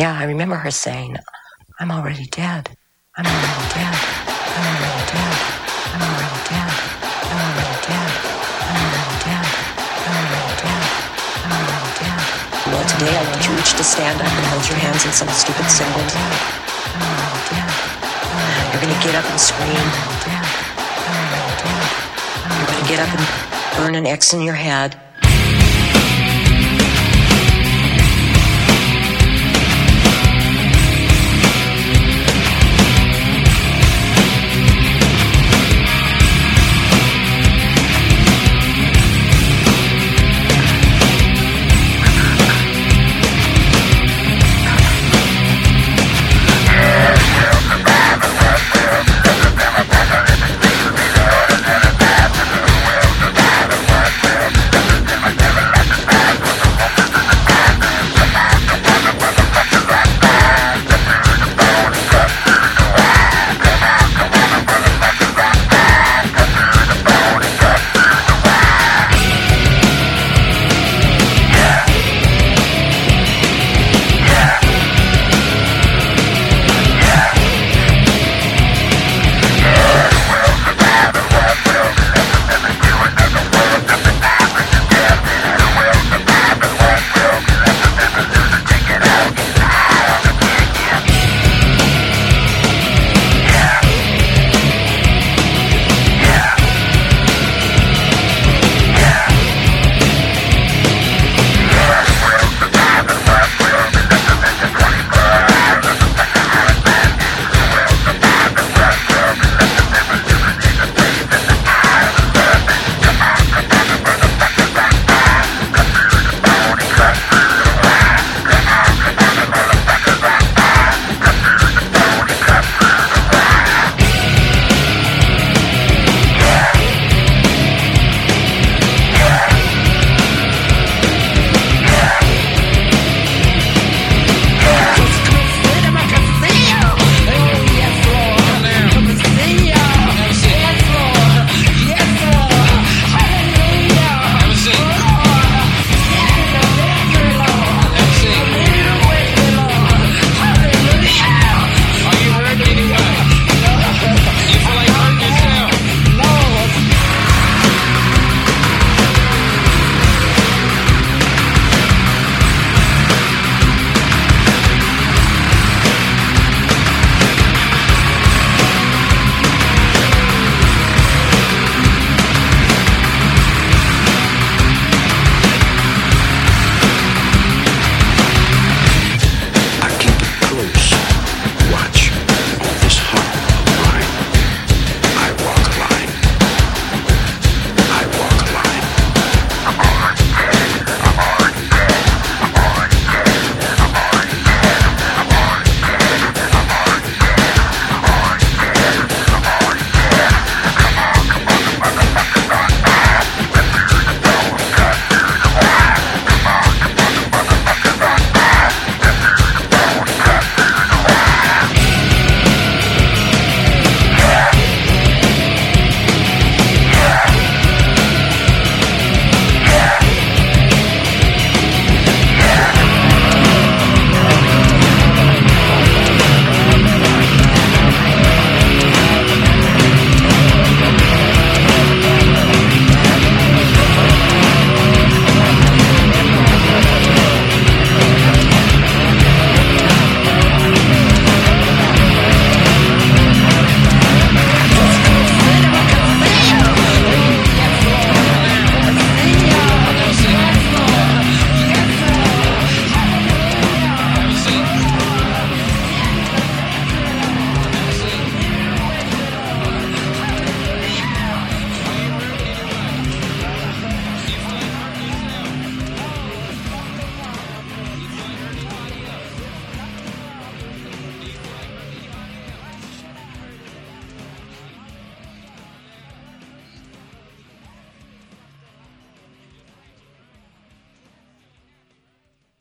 Yeah, I remember her saying, I'm already dead. I'm already dead. I'm already dead. I'm already dead. I'm already dead. I'm already dead. I'm already dead. I'm already dead. Well, today I want you each to stand up and hold your hands in some stupid symbol. I'm already dead. You're going to get up and scream. You're going to get up and burn an X in your head.